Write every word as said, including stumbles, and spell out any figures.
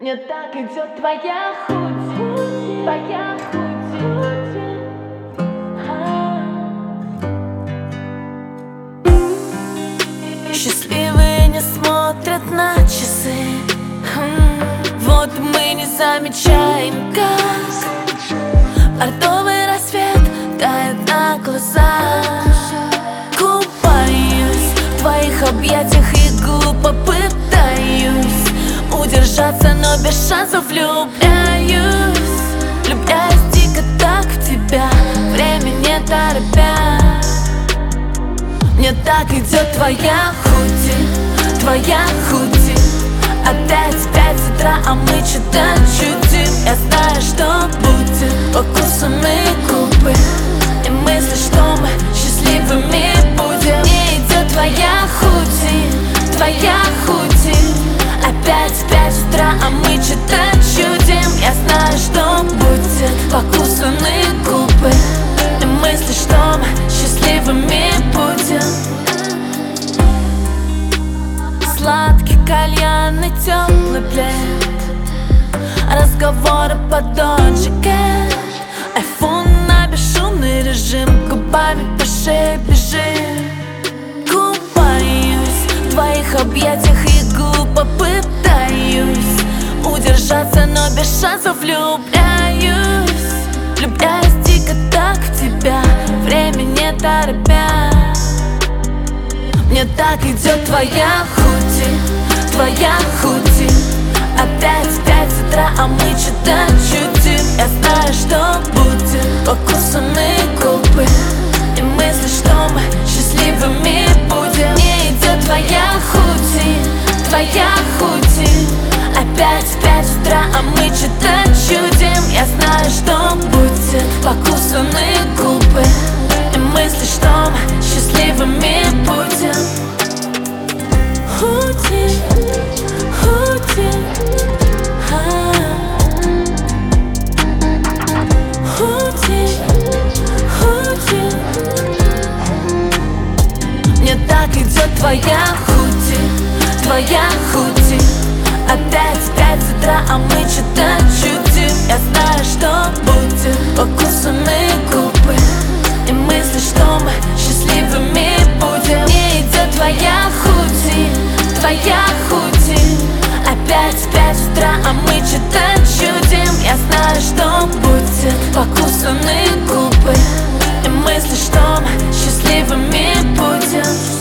Мне так идет твоя худи, твоя худи. Счастливые не смотрят на часы. Вот мы не замечаем, как бордовый рассвет тает на глазах. Купаюсь в твоих объятиях и глупо пытаюсь удержаться, но без шансов влюбляюсь. Влюбляюсь дико так в тебя, время не торопя. Мне так идет твоя худи, твоя худи. Опять в пять утра, а мы что-то чудим. Я знаю, что будет покусанные губы и мысли, что мы счастливыми будем. Мне идет твоя худи, твоя худи. Опять в пять утра, а мы что-то чудим. Я знаю, что будет покусанные губы и мысли, что мы счастливыми будем. Сладкий кальян и теплый плед, разговоры по Доджи Кэт, айфон на бесшумный режим, губами по шее бежим. Купаюсь в твоих объятиях и глупо пытаюсь удержаться, но без шансов влюбляюсь. Влюбляюсь дико так в тебя, время не торопя. Мне так идет твоя худи, твоя худи. Опять в пять утра, а мы что-то чудим. Я знаю, что будет покусанные губы и мысли, что мы счастливыми будем. Мне идет твоя худи, твоя худи. Опять в пять утра, а мы что-то чудим. Я знаю, что будет покусанные губы и мысли, что мы счастливыми будем. Худи, худи, худи, худи. Мне так идет твоя худи, твоя худи. Опять в пять утра, а мы что-то чудим. Я знаю, что будет покусанные губы и мысли, что мы счастливыми будем. Мне идет твоя худи, твоя худи. Опять в пять утра, а мы что-то чудим. Я знаю, что будет покусанные губы и мысли, что мы счастливыми будем.